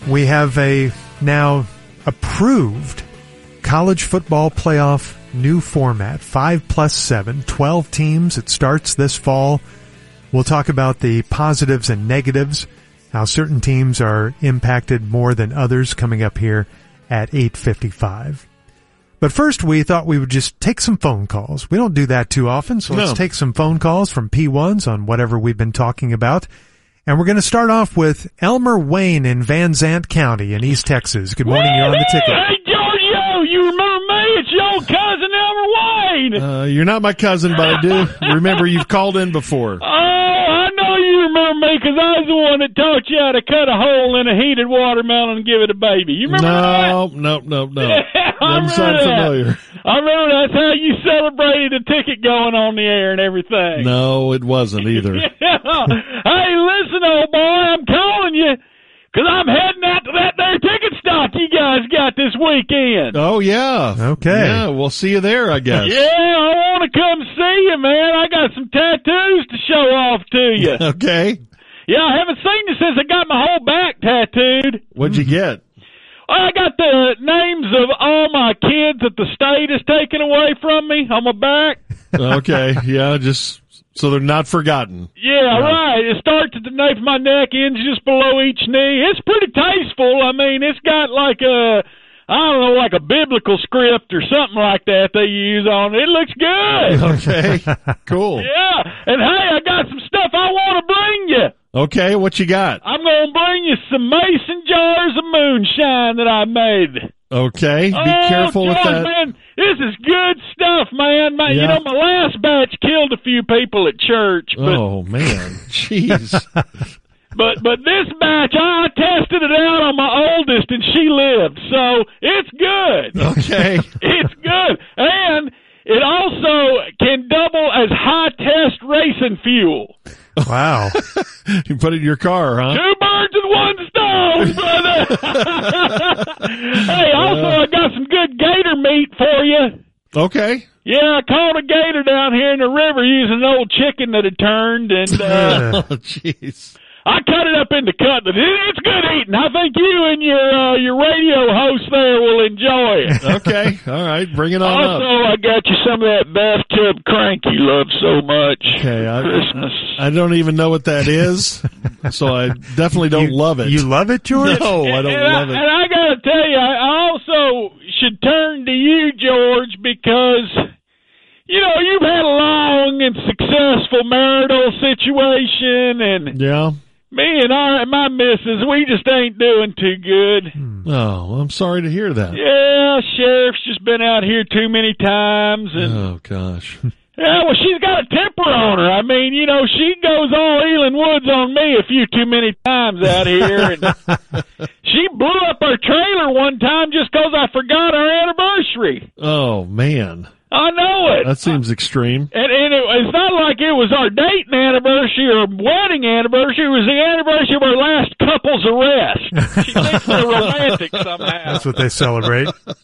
We have a now approved college football playoff new format, 5+7, 12 teams. It starts this fall. We'll talk about the positives and negatives, how certain teams are impacted more than others, coming up here at 8:55. But first, we thought we would just take some phone calls. We don't do that too often, so let's take some phone calls from P1s on whatever we've been talking about. And we're going to start off with Elmer Wayne in Van Zant County in East Texas. Good morning, you're on the ticket. Hey, Giorgio, you remember me? It's your old cousin Elmer Wayne. You're not my cousin, but I do remember you've called in before. Oh, I know you remember me because I was the one that taught you how to cut a hole in a heated watermelon and give it a baby. You remember that? No. Doesn't sound familiar. I remember that's how you celebrated the ticket going on the air and everything. No, it wasn't either. Hey, listen, old boy, I'm calling you because I'm heading out to that there ticket stop you guys got this weekend. Oh, yeah. Okay. Yeah, we'll see you there, I guess. Yeah, I want to come see you, man. I got some tattoos to show off to you. Okay. Yeah, I haven't seen you since I got my whole back tattooed. What'd you get? I got the names of all my kids that the state has taken away from me on my back. Okay, yeah, just so they're not forgotten. Yeah, right. It starts at the nape of my neck, ends just below each knee. It's pretty tasteful. I mean, it's got like like a biblical script or something like that they use on it. It looks good. Okay, cool. Yeah, and hey, I got some stuff I want to bring you. Okay, what you got? I'm going to bring you some mason jars of moonshine that I made. Okay, be careful with that. Man, this is good stuff, man. Yeah. You know, my last batch killed a few people at church. But, Oh, man. Jeez. but this batch, I tested it out on my oldest, and she lived. So it's good. Okay. It's good. And it also can double as high-test racing fuel. Wow. You put it in your car, huh? 2 birds with one stone, brother. Hey, also, I got some good gator meat for you. Okay. Yeah, I caught a gator down here in the river using an old chicken that had turned, and Oh, jeez. I cut it up into cutlets. It's good eating. I think you and your radio host there will enjoy it. Okay. All right. Bring it on Also, up. I got you some of that bathtub crank you love so much. Okay. Christmas. I don't even know what that is, so I definitely don't love it. You love it, George? No, I don't love it. And I got to tell you, I also should turn to you, George, because, you know, you've had a long and successful marital situation, and Yeah. me and my missus, we just ain't doing too good. Oh, I'm sorry to hear that. Yeah, sheriff's just been out here too many times, and Oh, gosh. yeah, well, she's got a temper on her. I mean, you know, she goes all Elin Woods on me a few too many times out here, and she blew up our trailer one time just 'cause I forgot our anniversary. Oh, man. I know it. That seems extreme. And it's not like it was our dating anniversary or wedding anniversary. It was the anniversary of our last couple's arrest. She thinks we're romantic somehow. That's what they celebrate.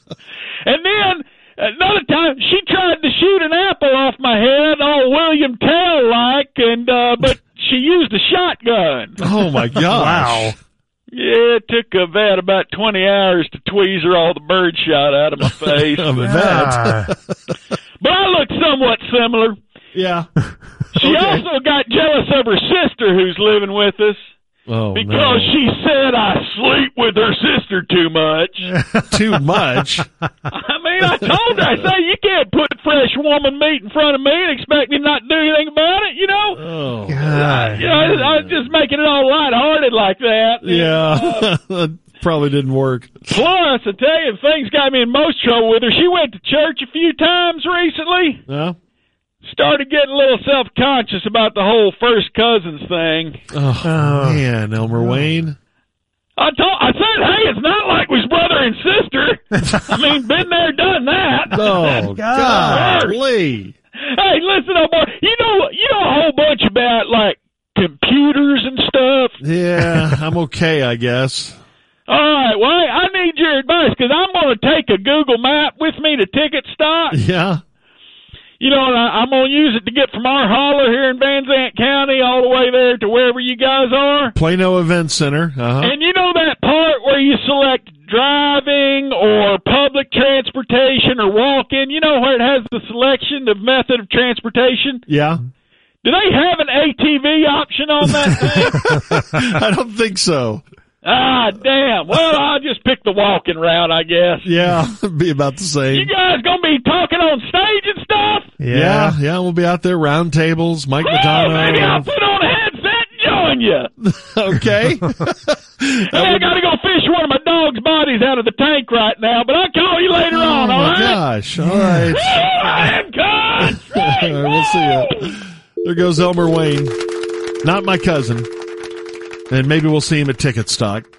And then another time, she tried to shoot an apple off my head, all William Tell-like, and but she used a shotgun. Oh, my gosh. Wow. Yeah, it took a vet about 20 hours to tweezer all the bird shot out of my face. Of a Ah. But I look somewhat similar. Yeah. She also got jealous of her sister who's living with us Oh, because no. she said I sleep with her sister too much. Too much. I mean, I told her, I say, you can't put fresh woman meat in front of me and expect me not to do anything about it, you know? Oh. God. You know, I was just making it all lighthearted like that. Yeah. That probably didn't work. Plus, I tell you, things got me in most trouble with her. She went to church a few times recently. Yeah. Started getting a little self-conscious about the whole first cousins thing. Oh, man, Elmer Wayne. I said, hey, it's not like we's brother and sister. I mean, been there, done that. Oh, golly. Hey, listen, oh boy, you know a whole bunch about like computers and stuff. Yeah, I'm okay, I guess. All right, well, I need your advice because I'm going to take a Google map with me to ticket stop. Yeah. You know, and I'm going to use it to get from our holler here in Van Zant County all the way there to wherever you guys are. Plano Event Center. Uh-huh. And you know that pole part where you select driving or public transportation or walk-in, you know where it has the selection of method of transportation? Yeah. Do they have an ATV option on that thing? I don't think so. Ah, damn. Well, I'll just pick the walking route, I guess. Yeah, it'd be about the same. You guys gonna be talking on stage and stuff? Yeah, we'll be out there, round tables, Mike Madonna. Maybe I'll put on a headset and join you. Okay. Hey, I gotta go fish one of my dog's bodies out of the tank right now, but I'll call you later on, all right? Gosh, all right. I am country. All right, we'll see you. There goes Elmer Wayne. Not my cousin. And maybe we'll see him at Ticket Stock.